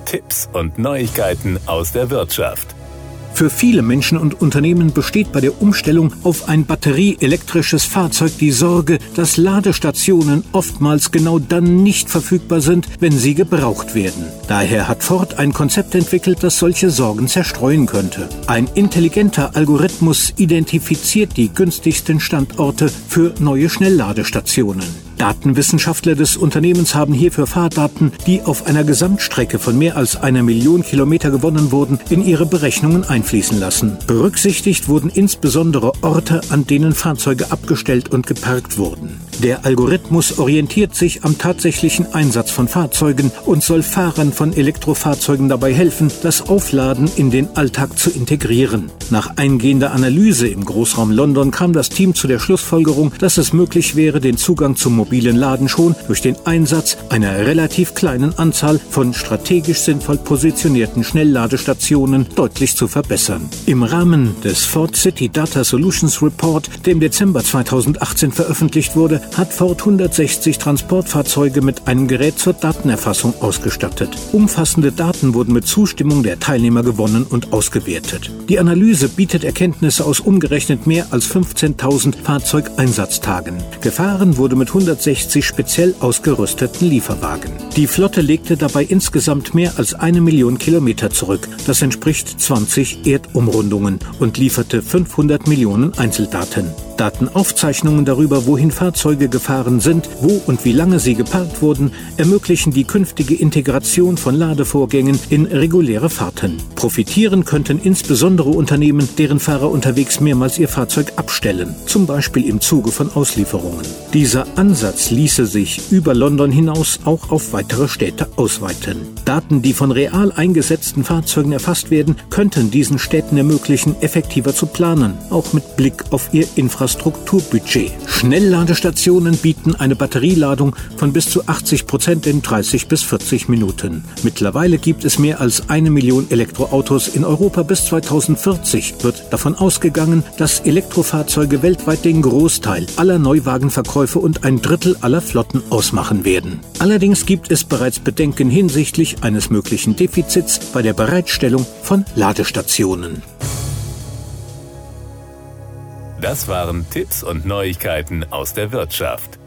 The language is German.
Tipps und Neuigkeiten aus der Wirtschaft. Für viele Menschen und Unternehmen besteht bei der Umstellung auf ein batterieelektrisches Fahrzeug die Sorge, dass Ladestationen oftmals genau dann nicht verfügbar sind, wenn sie gebraucht werden. Daher hat Ford ein Konzept entwickelt, das solche Sorgen zerstreuen könnte. Ein intelligenter Algorithmus identifiziert die günstigsten Standorte für neue Schnellladestationen. Datenwissenschaftler des Unternehmens haben hierfür Fahrdaten, die auf einer Gesamtstrecke von mehr als 1 Million Kilometer gewonnen wurden, in ihre Berechnungen einfließen lassen. Berücksichtigt wurden insbesondere Orte, an denen Fahrzeuge abgestellt und geparkt wurden. Der Algorithmus orientiert sich am tatsächlichen Einsatz von Fahrzeugen und soll Fahrern von Elektrofahrzeugen dabei helfen, das Aufladen in den Alltag zu integrieren. Nach eingehender Analyse im Großraum London kam das Team zu der Schlussfolgerung, dass es möglich wäre, den Zugang zum mobilen Laden schon durch den Einsatz einer relativ kleinen Anzahl von strategisch sinnvoll positionierten Schnellladestationen deutlich zu verbessern. Im Rahmen des Ford City Data Solutions Report, der im Dezember 2018 veröffentlicht wurde, hat Ford 160 Transportfahrzeuge mit einem Gerät zur Datenerfassung ausgestattet. Umfassende Daten wurden mit Zustimmung der Teilnehmer gewonnen und ausgewertet. Die Analyse bietet Erkenntnisse aus umgerechnet mehr als 15.000 Fahrzeugeinsatztagen. Gefahren wurde mit 160 speziell ausgerüsteten Lieferwagen. Die Flotte legte dabei insgesamt mehr als 1 Million Kilometer zurück. Das entspricht 20 Erdumrundungen und lieferte 500 Millionen Einzeldaten. Datenaufzeichnungen darüber, wohin Fahrzeuge gefahren sind, wo und wie lange sie geparkt wurden, ermöglichen die künftige Integration von Ladevorgängen in reguläre Fahrten. Profitieren könnten insbesondere Unternehmen, deren Fahrer unterwegs mehrmals ihr Fahrzeug abstellen, zum Beispiel im Zuge von Auslieferungen. Dieser Ansatz ließe sich über London hinaus auch auf weitere Städte ausweiten. Daten, die von real eingesetzten Fahrzeugen erfasst werden, könnten diesen Städten ermöglichen, effektiver zu planen, auch mit Blick auf ihr Infrastrukturbudget. Schnellladestationen bieten eine Batterieladung von bis zu 80% in 30 bis 40 Minuten. Mittlerweile gibt es mehr als 1 Million Elektroautos in Europa. Bis 2040 wird davon ausgegangen, dass Elektrofahrzeuge weltweit den Großteil aller Neuwagenverkäufe und 1/3 aller Flotten ausmachen werden. Allerdings gibt es bereits Bedenken hinsichtlich eines möglichen Defizits bei der Bereitstellung von Ladestationen. Das waren Tipps und Neuigkeiten aus der Wirtschaft.